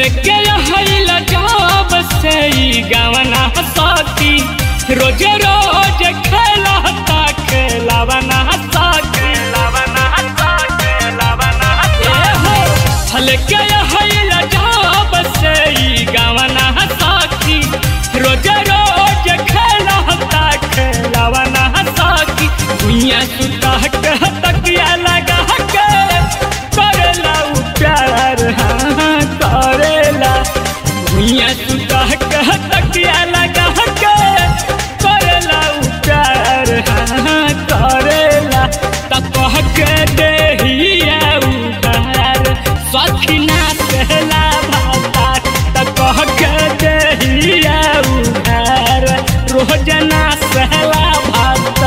लेके आइला जब से गावना सखी रोज रोज खेलता खेलावना सखी लेके आइला जब से गावना सखी रोज रोज खेलता खेलावना सखी भुइया सुता के तकिया लगा के करेला प्यार हाँ करेला भुइया सुता के तकिया लगा के करेला प्यार हाँ करेला तक के देहिया उधार सखीना सहला भाता तक के देहिया उधार रोजना सहला भाता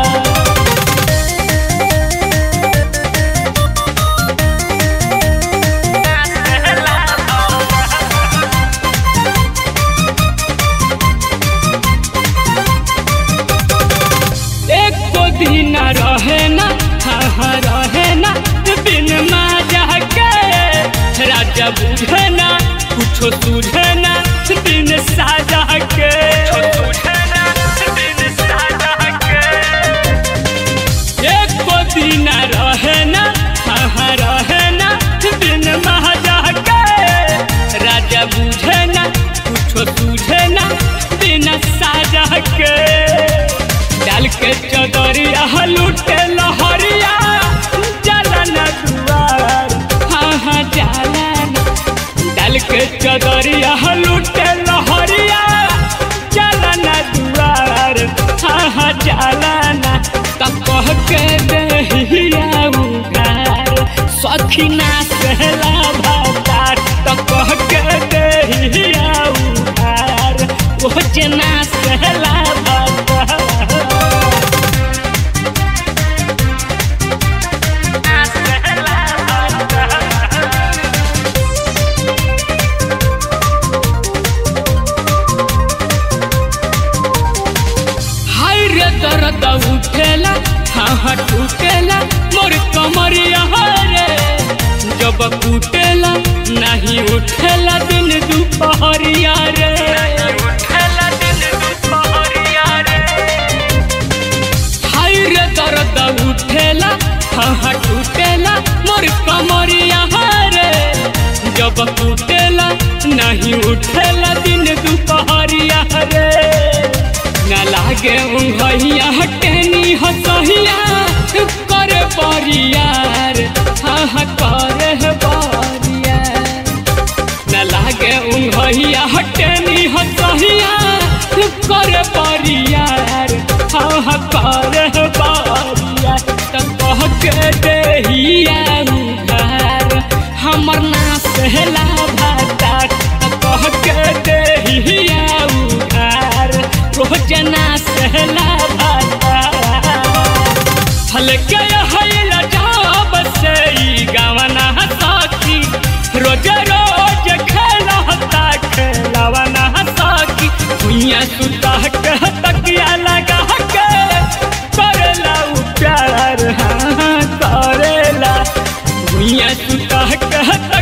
दिन रहे ना हाँ रहे ना बिन माजा के राजा बुझे ना कुछो सूझे ना बिन साजा के एको दिन रहे ना हाँ रहे ना बिन माजा के राजा बुझे ना कुछो सूझे ना बिन साजा के डाल के चदरिया लुटे लहरिया जलन दुआर हाँ हाँ जलन डाल के चदरिया लुटे लहरिया जलन दुआर हाँ हाँ जलन तब कह के देहिया उधार सखीना सहला भातार तब कह के देहिया उधार वो जना सहला भातार दर्द उठेला हाँ टूटेला मोर कमरिया रे जब टूटेला नहीं उठेला दिन दुपहरिया रे हाय रे दर्द उठेला हाँ टूटेला मोर कमरिया रे जब टूटेला नहीं उठेला दिन दुपहरिया रे न लागे उंगहिया हटेनी हसहिया करे परियार हाँ हाँ करे परियार न लागे उंगहिया हटेनी हसहिया करे परियार हाँ हाँ करे परियार तब कह के देहिया उधार हमर ना सहला भातार तब कह के देहिया उधार रोजना सहला भाता हल्के आइला जब से गावना सखी रोज रोज खेलता खेलावना सखी भुइया सुता के तकिया लगा के करेला प्यार हाँ करेला भुइया सुता के